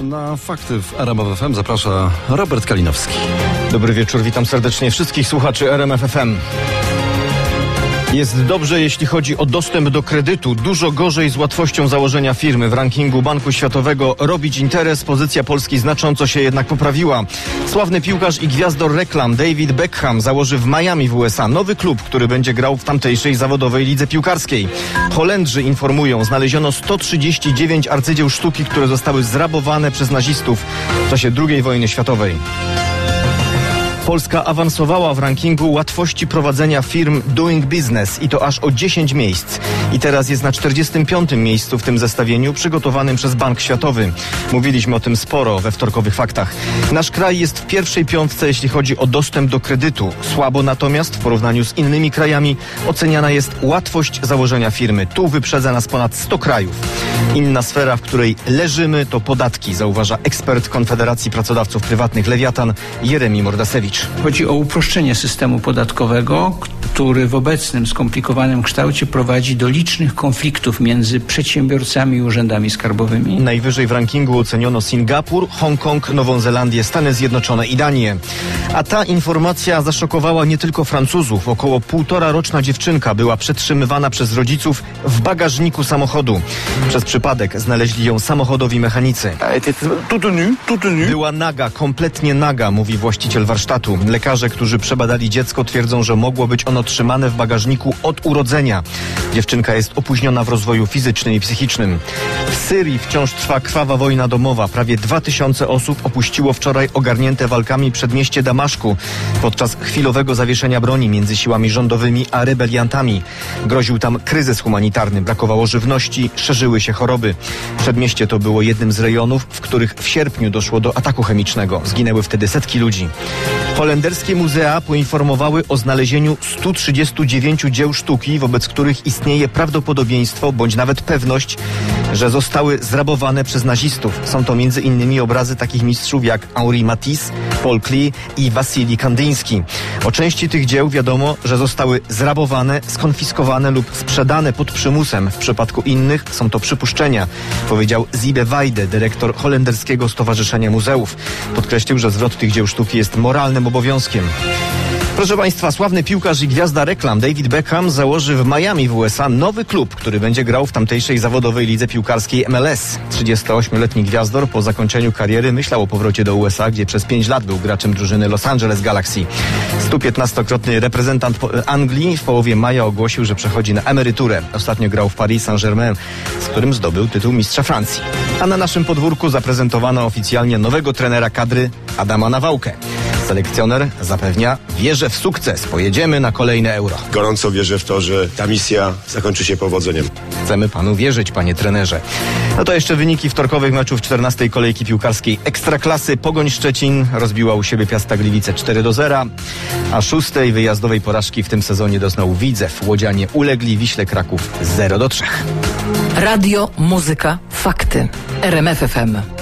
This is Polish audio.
Na fakty w RMF FM zaprasza Robert Kalinowski. Dobry wieczór, witam serdecznie wszystkich słuchaczy RMF FM. Jest dobrze, jeśli chodzi o dostęp do kredytu. Dużo gorzej z łatwością założenia firmy. W rankingu Banku Światowego Robić Interes pozycja Polski znacząco się jednak poprawiła. Sławny piłkarz i gwiazdor reklam David Beckham założy w Miami w USA nowy klub, który będzie grał w tamtejszej zawodowej lidze piłkarskiej. Holendrzy informują, znaleziono 139 arcydzieł sztuki, które zostały zrabowane przez nazistów w czasie II wojny światowej. Polska awansowała w rankingu łatwości prowadzenia firm Doing Business i to aż o 10 miejsc. I teraz jest na 45. miejscu w tym zestawieniu przygotowanym przez Bank Światowy. Mówiliśmy o tym sporo we wtorkowych faktach. Nasz kraj jest w pierwszej piątce, jeśli chodzi o dostęp do kredytu. Słabo natomiast w porównaniu z innymi krajami oceniana jest łatwość założenia firmy. Tu wyprzedza nas ponad 100 krajów. Inna sfera, w której leżymy, to podatki, zauważa ekspert Konfederacji Pracodawców Prywatnych Lewiatan Jeremi Mordasewicz. Chodzi o uproszczenie systemu podatkowego, który w obecnym skomplikowanym kształcie prowadzi do licznych konfliktów między przedsiębiorcami i urzędami skarbowymi. Najwyżej w rankingu oceniono Singapur, Hongkong, Nową Zelandię, Stany Zjednoczone i Danię. A ta informacja zaszokowała nie tylko Francuzów. Około 1,5-roczna dziewczynka była przetrzymywana przez rodziców w bagażniku samochodu. Przez przypadek znaleźli ją samochodowi mechanicy. Była naga, kompletnie naga, mówi właściciel warsztatu. Lekarze, którzy przebadali dziecko, twierdzą, że mogło być ono trzymane w bagażniku od urodzenia. Dziewczynka jest opóźniona w rozwoju fizycznym i psychicznym. W Syrii wciąż trwa krwawa wojna domowa. Prawie 2000 osób opuściło wczoraj ogarnięte walkami przedmieście Damaszku podczas chwilowego zawieszenia broni między siłami rządowymi a rebeliantami. Groził tam kryzys humanitarny, brakowało żywności, szerzyły się choroby. Przedmieście to było jednym z rejonów, w których w sierpniu doszło do ataku chemicznego. Zginęły wtedy setki ludzi. Holenderskie muzea poinformowały o znalezieniu 139 dzieł sztuki, wobec których istnieje prawdopodobieństwo bądź nawet pewność, że zostały zrabowane przez nazistów. Są to m.in. obrazy takich mistrzów jak Henri Matisse, Paul Klee i Wasili Kandyński. O części tych dzieł wiadomo, że zostały zrabowane, skonfiskowane lub sprzedane pod przymusem. W przypadku innych są to przypuszczenia, powiedział Zibe Wajde, dyrektor Holenderskiego Stowarzyszenia Muzeów. Podkreślił, że zwrot tych dzieł sztuki jest moralnym obowiązkiem. Proszę Państwa, sławny piłkarz i gwiazda reklam David Beckham założy w Miami w USA nowy klub, który będzie grał w tamtejszej zawodowej lidze piłkarskiej MLS. 38-letni gwiazdor po zakończeniu kariery myślał o powrocie do USA, gdzie przez 5 lat był graczem drużyny Los Angeles Galaxy. 115-krotny reprezentant Anglii w połowie maja ogłosił, że przechodzi na emeryturę. Ostatnio grał w Paris Saint-Germain, z którym zdobył tytuł mistrza Francji. A na naszym podwórku zaprezentowano oficjalnie nowego trenera kadry Adama Nawałkę. Selekcjoner zapewnia, wierzę w sukces, pojedziemy na kolejne Euro. Gorąco wierzę w to, że ta misja zakończy się powodzeniem. Chcemy panu wierzyć, panie trenerze. No to jeszcze wyniki wtorkowych meczów 14. kolejki piłkarskiej Ekstraklasy. Pogoń Szczecin rozbiła u siebie Piasta Gliwice 4-0, a 6. wyjazdowej porażki w tym sezonie doznał Widzew. Łodzianie ulegli Wiśle Kraków 0-3. Radio, muzyka, fakty. RMF FM.